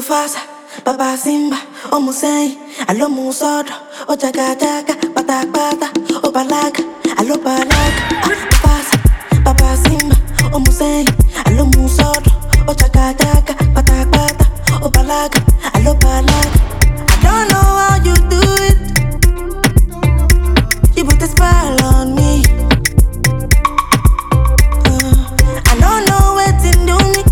Mufasa, Baba Simba, Omusei, Alo Musodo, Ojaga Jaga, Bata Bata, Obalaga, Alo Balaga, Mufasa, Baba Simba, Omusei, Alo Musodo, Ojaga Jaga, Bata Bata, Obalaga, Alo Balaga. I don't know how you do it. You put a spell on me. I don't know what's in do me,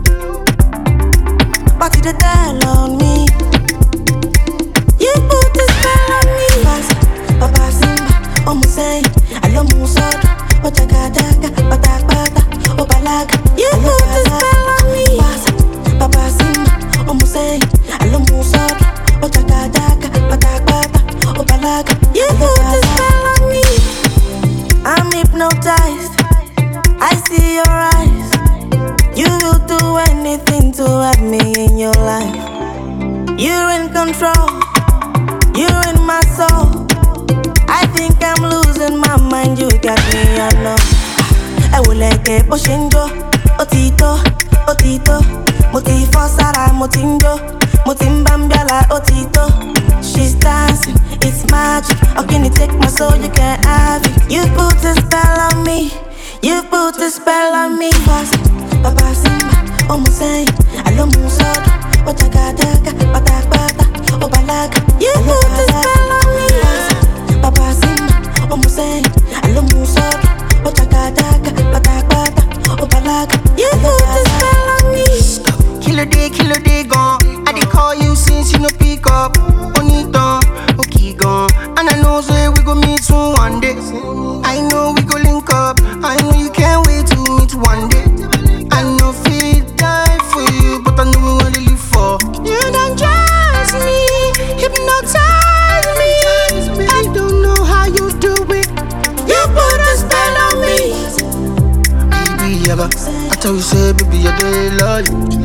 but you tell on me. You put a spell on me. Baba Simba, Omusei, Alo Musodo, Ojaga Jaga, Bata Bata, Obalaga. You put a spell on me. Baba Simba, Omusei, Alo Musodo, Ojaga Jaga, Bata Bata, Obalaga. You put a spell on me. I'm hypnotized. I see your eyes. You will do anything to have me in your life. You're in control. You're in my soul. I think I'm losing my mind. You got me, I know. I will like a poshinjo. Otito, otito. Motifo sara, motinjo. Motimbambiala, otito. She's dancing, it's magic. How can you take my soul? You can't have it. You put a spell on me. You put a spell on me. Baba Simba, Omusei, Alo Musodo, Ojaga Jaga, Bata Bata, Obalaga. You put a spell on me. Baba Simba, Omusei, Alo Musodo, Ojaga Jaga, Bata Bata, Obalaga. You put a spell on me. Killer day gone. I did call you since you no pick up. Bonito, okay gone. And I know say we go meet soon one day. I know we go link up. I know you can't wait to meet one day. I know feel die for you, but I know we wanna live for. You don't trust me, hypnotize me. I don't know how you do it. You put a spell on me. Baby, ever I tell you say, baby, I dey love you.